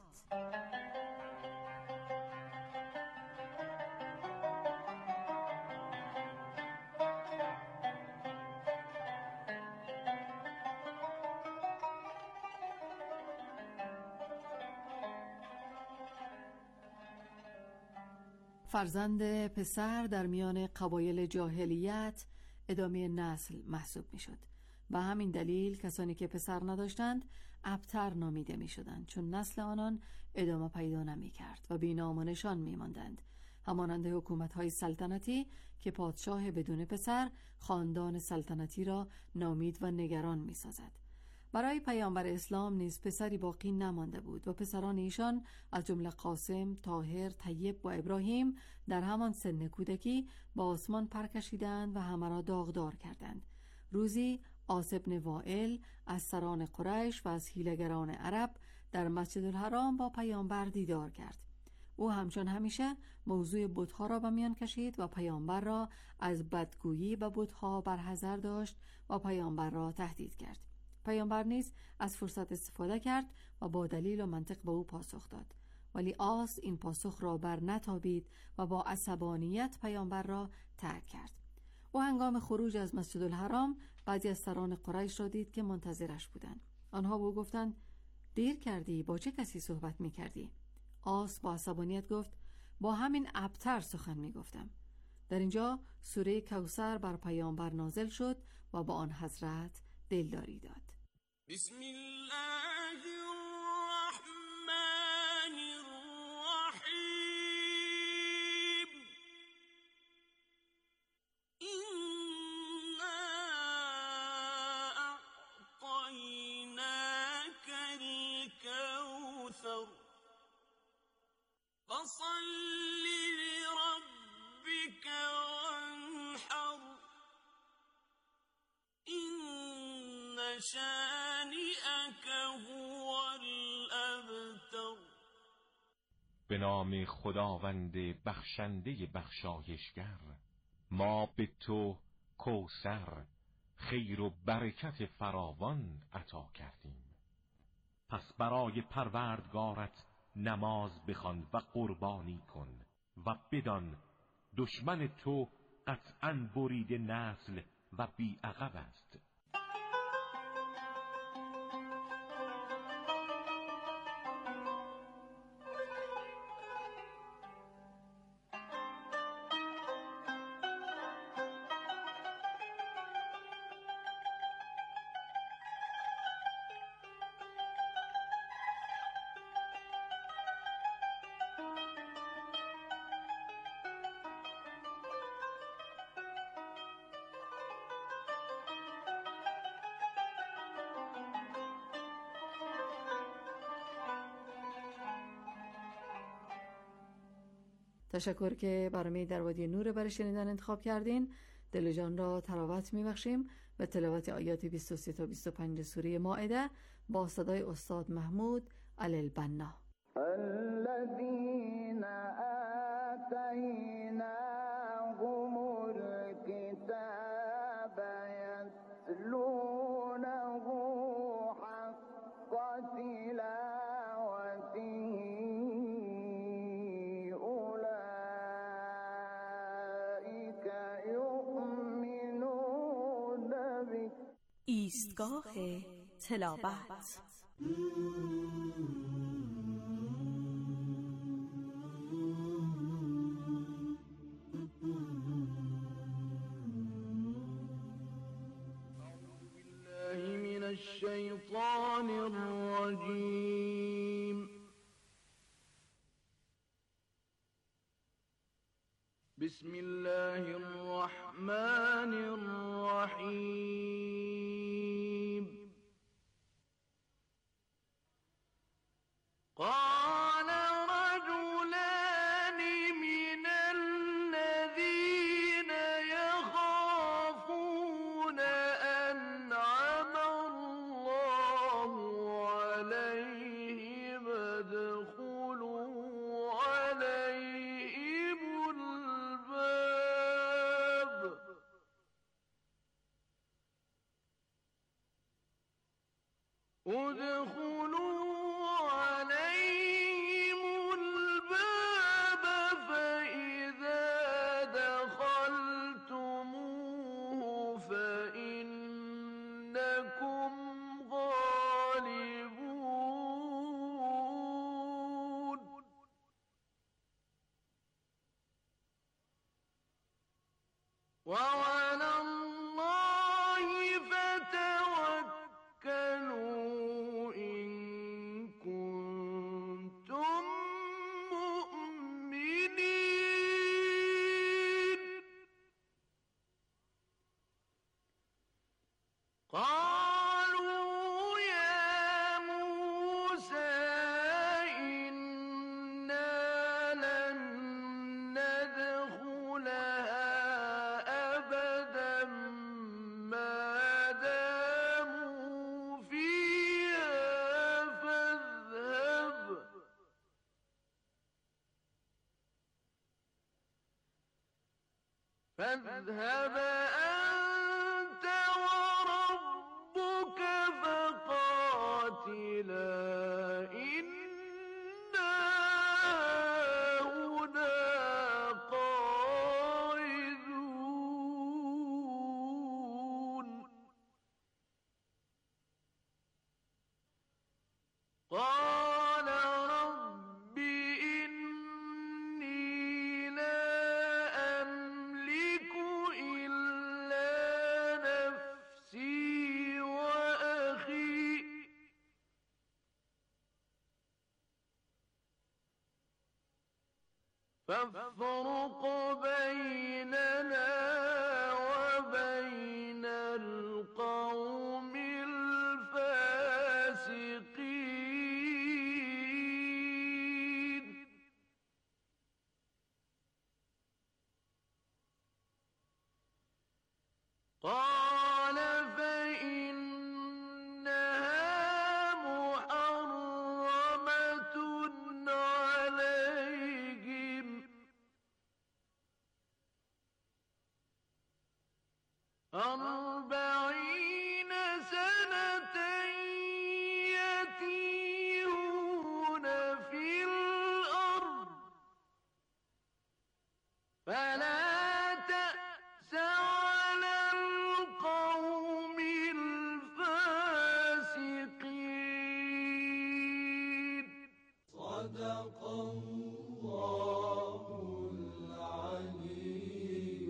فرزند پسر در میان قبایل جاهلیت ادامه نسل محسوب می شد. به همین دلیل کسانی که پسر نداشتند ابتر نامیده می شدند، چون نسل آنان ادامه پیدا نمی کرد و بی نام و نشان می ماندند، همانند حکومت‌های سلطنتی که پادشاه بدون پسر خاندان سلطنتی را نامید و نگران می سازد. برای پیامبر اسلام نیز پسری باقی نمانده بود و پسران ایشان از جمله قاسم، طاهر، طیب و ابراهیم در همان سن کودکی با آسمان پر کشیدند و همه را داغدار کردند. روزی عاص بن وائل از سران قریش و از حیله‌گران عرب در مسجد الحرام با پیامبر دیدار کرد. او همچون همیشه موضوع بت‌ها را به میان کشید و پیامبر را از بدگویی به بت‌ها برحذر داشت و پیامبر را تهدید کرد. پیامبر نیز از فرصت استفاده کرد و با دلیل و منطق به او پاسخ داد، ولی عاص این پاسخ را بر نتابید و با عصبانیت پیامبر را ترک کرد. او هنگام خروج از مسجد الحرام بعضی از سران قریش را دید که منتظرش بودند. آنها به او گفتند دیر کردی، با چه کسی صحبت می کردی؟ عاص با عصبانیت گفت با همین ابتر سخن می گفتم. در اینجا سوره کوثر بر پیامبر نازل شد و با آن حضرت دلداری داد. بسم الله الرحمن الرحیم. إنا أعطيناك الكوثر فصل لربك وانحر إن شانئك هو الأبتر. به نام خداوند بخشنده بخشایشگر. ما به تو کوثر، خیر و برکت فراوان عطا کردیم. پس برای پروردگارت نماز بخوان و قربانی کن و بدان دشمن تو قطعاً برید نسل و بی عقب است. تشکر که برنامه در وادی نور برای شنیدن انتخاب کردین. دل و جان را تراوت می‌بخشیم به تلاوت آیات 23 تا 25 سوره مائده با صدای استاد محمود علی البنا. الذين آتيناهم الكتاب يتلونه حق تلاوته ایستگاه تلاوت. من الشیطان الرجیم. بسم الله الرحمن الرحیم. قال رجلان من الذين يخافون أنعم الله عليهم ادخلوا عليهم الباب ادخلوا اذهب أنت وربك فقاتلا إنا هنا قاعدون قال رب إني لا أملك إلا نفسي وأخي فافرق بيننا وبين القوم الفاسقين قال فإنها محرمة عليهم 40 سنة يتيهون في الأرض فلا تأس على القوم الفاسقين صدق الله العلي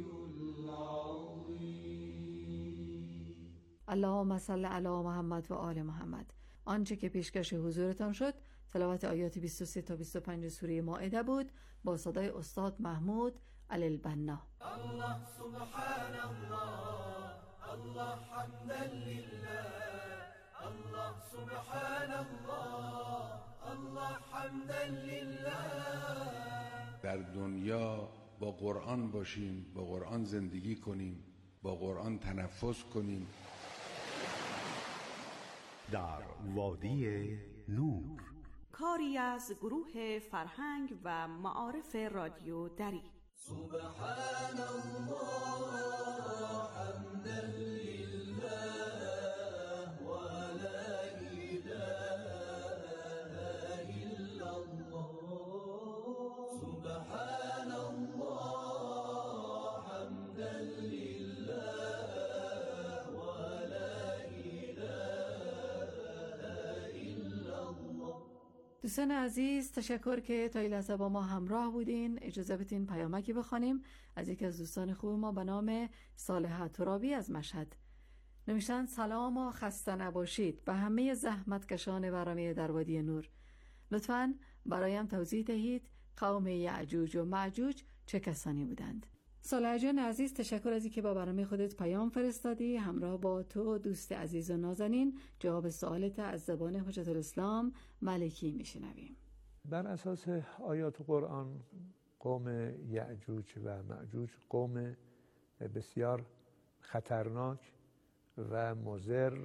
العظيم. اللهم صل علی محمد و آل محمد. آنچه که پیشکش حضورتان شد تلاوت آیات 23 تا 25 سوره مائده بود با صدای استاد محمود علی البنا. الله سبحان الله الله حمدا لله الله سبحان الله الله حمدا لله. در دنیا با قرآن باشیم، با قرآن زندگی کنیم، با قرآن تنفس کنیم. در وادی نور، کاری از گروه فرهنگ و معارف رادیو دری. سبحان الله حمدا لله و لا اله الا الله. سبحان الله حمدا لله و لا اله الا الله. دوستان عزیز، تشکر که تا این لحظه با ما همراه بودین. اجازه بدین پیامکی بخوانیم از یکی از دوستان خوب ما به نام صالحه ترابی از مشهد. نوشتن سلام و خسته نباشید به همه زحمتکشان برنامه در وادی نور. لطفاً برایم توضیح دهید قوم یعجوج و معجوج چه کسانی بودند؟ صالحه جان عزیز، تشکر از اینکه با برنامه خودت پیام فرستادی. همراه با تو دوست عزیز و نازنین جواب سوالت از زبان حجت الاسلام ملکی میشنویم. بر اساس آیات قرآن قوم یعجوج و معجوج قوم بسیار خطرناک و مضر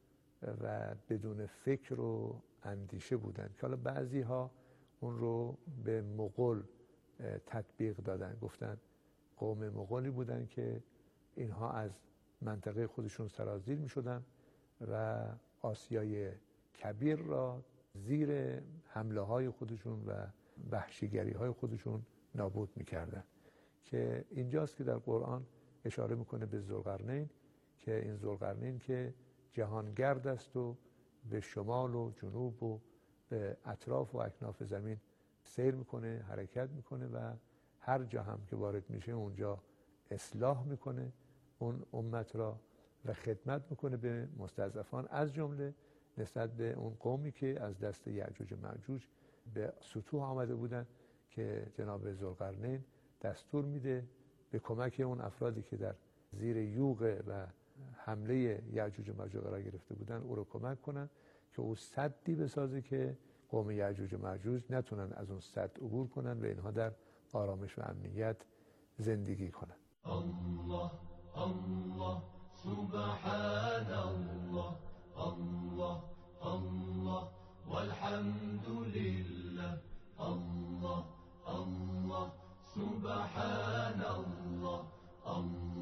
و بدون فکر و اندیشه بودند که حالا بعضی ها اون رو به مغول تطبیق دادن، گفتن قوم مغولی بودن که اینها از منطقه خودشون سرازیر می شدن و آسیای کبیر را زیر حمله های خودشون و وحشیگری های خودشون نابود می کردن. که اینجاست که در قرآن اشاره میکنه به ذوالقرنین که این ذوالقرنین که جهانگرد است و به شمال و جنوب و به اطراف و اکناف زمین سیر میکنه، حرکت میکنه و هر جا هم که وارد میشه اونجا اصلاح میکنه اون امت را و خدمت میکنه به مستضعفان، از جمله نسبت به اون قومی که از دست یعجوج و معجوج به سطوح آمده بودن که جناب ذوالقرنین دستور میده به کمک اون افرادی که در زیر یوغ و حمله یعجوج و معجوج قرار گرفته بودن او رو کمک کنن که او سدی بسازه که قوم یعجوج و معجوج نتونن از اون سد عبور کنن و اینها در آرامش و امنیت زندگی کنن. الله الله سبحان الله الله الله والحمد لله الله الله سبحان الله الله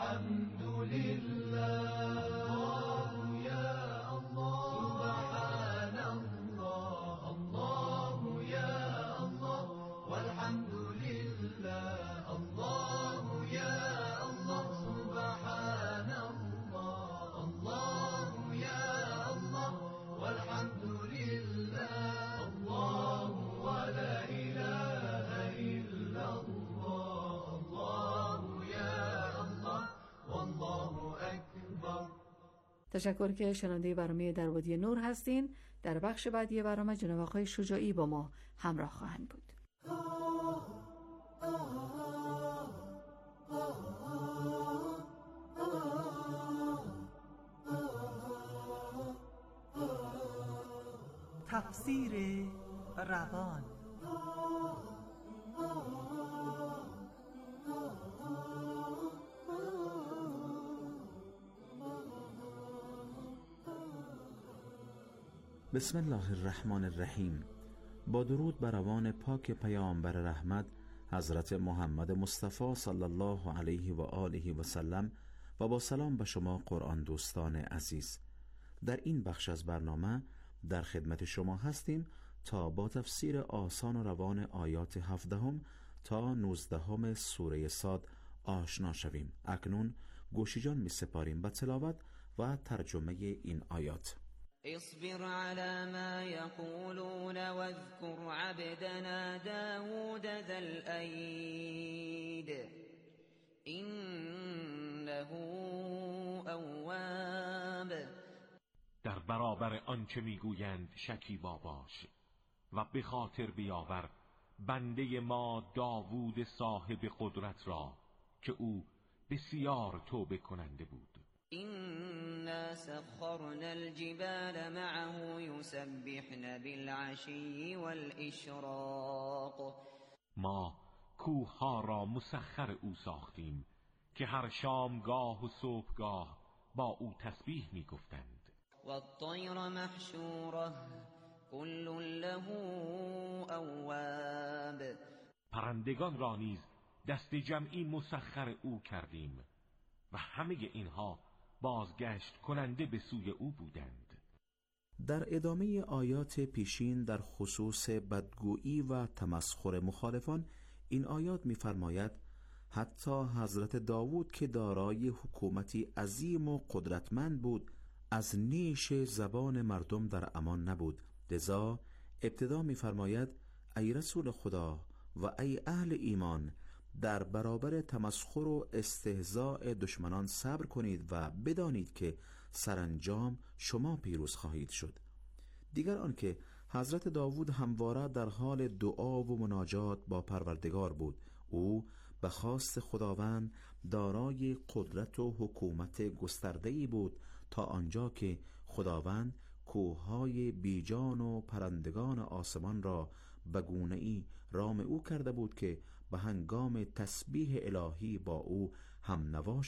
والحمد لله الله يا الله سبحان الله الله يا الله والحمد لله الله يا الله سبحان الله الله يا الله والحمد لله الله ولا إله إلا الله الله يا الله والله أكبر. تشکر که شنونده برنامه در وادی نور هستین. در بخش بعدی برنامه جناب آقای شجاعی با ما همراه خواهند بود. تفسیر روان. بسم الله الرحمن الرحیم. با درود بر روان پاک پیامبر رحمت حضرت محمد مصطفی صلی الله علیه و آله و سلم و با سلام به شما قرآن دوستان عزیز. در این بخش از برنامه در خدمت شما هستیم تا با تفسیر آسان و روان آیات 17 تا 19 سوره صاد آشنا شویم. اکنون گوش جان می سپاریم به تلاوت و ترجمه این آیات. اصبر على ما يقولون واذكر عبدنا داود ذا الأيد إنه أواب. در برابر آنچه میگویند شکیبا باش و به خاطر بیاور بنده ما داوود صاحب قدرت را که او بسیار توبه کننده بود. إنا سخرنا الجبال معه يسبحن بالعشي والإشراق. ما کوه‌ها را مسخر او ساختیم که هر شامگاه و صبحگاه با او تسبیح می‌گفتند. والطير محشورة كل له أواب. پرندگان را نیز دست جمعی مسخر او کردیم و همه اینها بازگشت کننده به سوی او بودند. در ادامه آیات پیشین در خصوص بدگویی و تمسخر مخالفان این آیات می‌فرماید حتی حضرت داوود که دارای حکومتی عظیم و قدرتمند بود از نیش زبان مردم در امان نبود. لذا ابتدا می‌فرماید ای رسول خدا و ای اهل ایمان در برابر تمسخر و استهزاء دشمنان صبر کنید و بدانید که سرانجام شما پیروز خواهید شد. دیگر آنکه حضرت داوود همواره در حال دعا و مناجات با پروردگار بود. او به خواست خداوند دارای قدرت و حکومت گسترده‌ای بود تا آنجا که خداوند کوههای بیجان و پرندگان آسمان را به گونه‌ای رام او کرده بود که به هنگام تسبیح الهی با او هم نوا